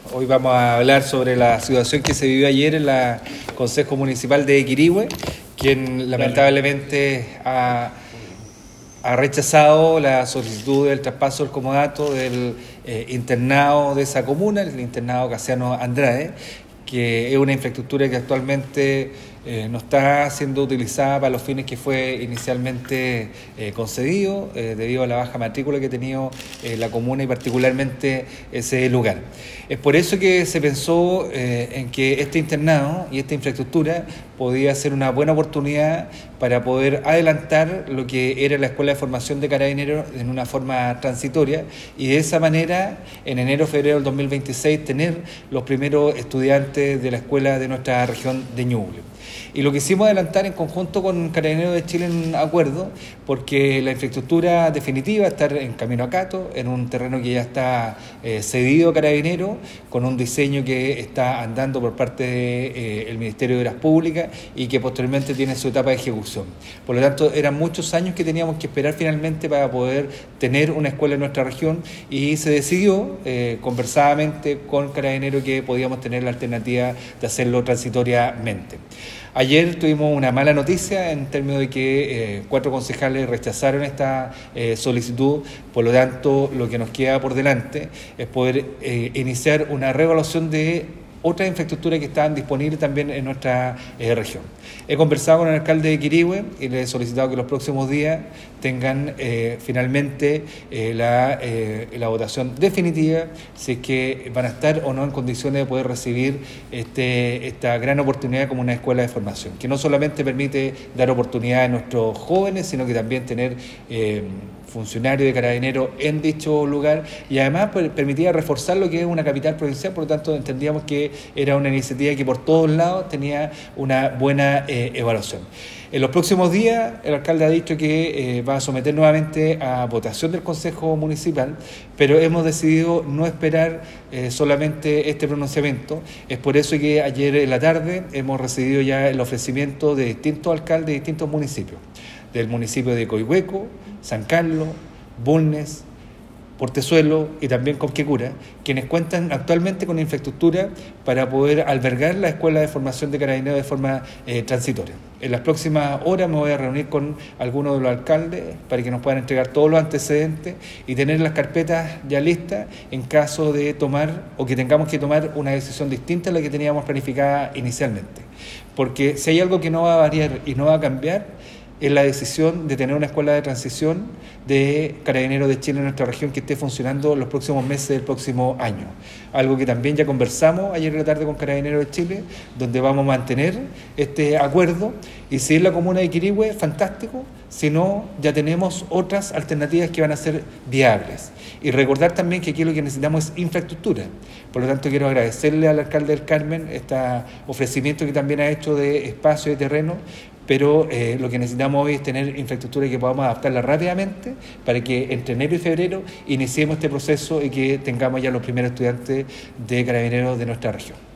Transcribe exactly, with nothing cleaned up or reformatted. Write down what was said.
Hoy vamos a hablar sobre la situación que se vivió ayer en el Consejo Municipal de Quirihue, quien lamentablemente ha, ha rechazado la solicitud del traspaso del comodato del eh, internado de esa comuna, el internado Casiano Andrade, que es una infraestructura que actualmente eh, no está siendo utilizada para los fines que fue inicialmente eh, concedido, eh, debido a la baja matrícula que ha tenido eh, la comuna y particularmente ese lugar. Es por eso que se pensó eh, en que este internado y esta infraestructura podía ser una buena oportunidad para poder adelantar lo que era la Escuela de Formación de Carabineros en una forma transitoria y de esa manera, en enero febrero del dos mil veintiséis, tener los primeros estudiantes de la escuela de nuestra región de Ñuble. Y lo quisimos adelantar en conjunto con Carabineros de Chile en un acuerdo, porque la infraestructura definitiva está en camino a Cato, en un terreno que ya está eh, cedido a Carabineros, con un diseño que está andando por parte del de, eh, Ministerio de Obras Públicas y que posteriormente tiene su etapa de ejecución. Por lo tanto, eran muchos años que teníamos que esperar finalmente para poder tener una escuela en nuestra región y se decidió eh, conversadamente con Carabineros que podíamos tener la alternativa de hacerlo transitoriamente. Ayer tuvimos una mala noticia en términos de que eh, cuatro concejales rechazaron esta eh, solicitud, por lo tanto lo que nos queda por delante es poder eh, iniciar una reevaluación de otras infraestructuras que estaban disponibles también en nuestra eh, región. He conversado con el alcalde de Quirihue y le he solicitado que los próximos días tengan eh, finalmente eh, la, eh, la votación definitiva, si es que van a estar o no en condiciones de poder recibir este, esta gran oportunidad como una escuela de formación, que no solamente permite dar oportunidad a nuestros jóvenes, sino que también tener eh, funcionarios de Carabineros en dicho lugar y además permitía reforzar lo que es una capital provincial, por lo tanto entendíamos que era una iniciativa que por todos lados tenía una buena eh, evaluación. En los próximos días el alcalde ha dicho que eh, va a someter nuevamente a votación del Consejo Municipal, pero hemos decidido no esperar eh, solamente este pronunciamiento. Es por eso que ayer en la tarde hemos recibido ya el ofrecimiento de distintos alcaldes de distintos municipios, del municipio de Coihueco, San Carlos, Bulnes, Portezuelo y también Copquecura, quienes cuentan actualmente con infraestructura para poder albergar la Escuela de Formación de Carabineros de forma eh, transitoria. En las próximas horas me voy a reunir con algunos de los alcaldes para que nos puedan entregar todos los antecedentes y tener las carpetas ya listas en caso de tomar o que tengamos que tomar una decisión distinta a la que teníamos planificada inicialmente. Porque si hay algo que no va a variar y no va a cambiar, es la decisión de tener una escuela de transición de Carabineros de Chile en nuestra región que esté funcionando los próximos meses del próximo año. Algo que también ya conversamos ayer en la tarde con Carabineros de Chile, donde vamos a mantener este acuerdo y si es la comuna de Quirihue, fantástico, si no, ya tenemos otras alternativas que van a ser viables. Y recordar también que aquí lo que necesitamos es infraestructura. Por lo tanto, quiero agradecerle al alcalde del Carmen este ofrecimiento que también ha hecho de espacio y terreno, pero eh, lo que necesitamos hoy es tener infraestructura y que podamos adaptarla rápidamente para que entre enero y febrero iniciemos este proceso y que tengamos ya los primeros estudiantes de Carabineros de nuestra región.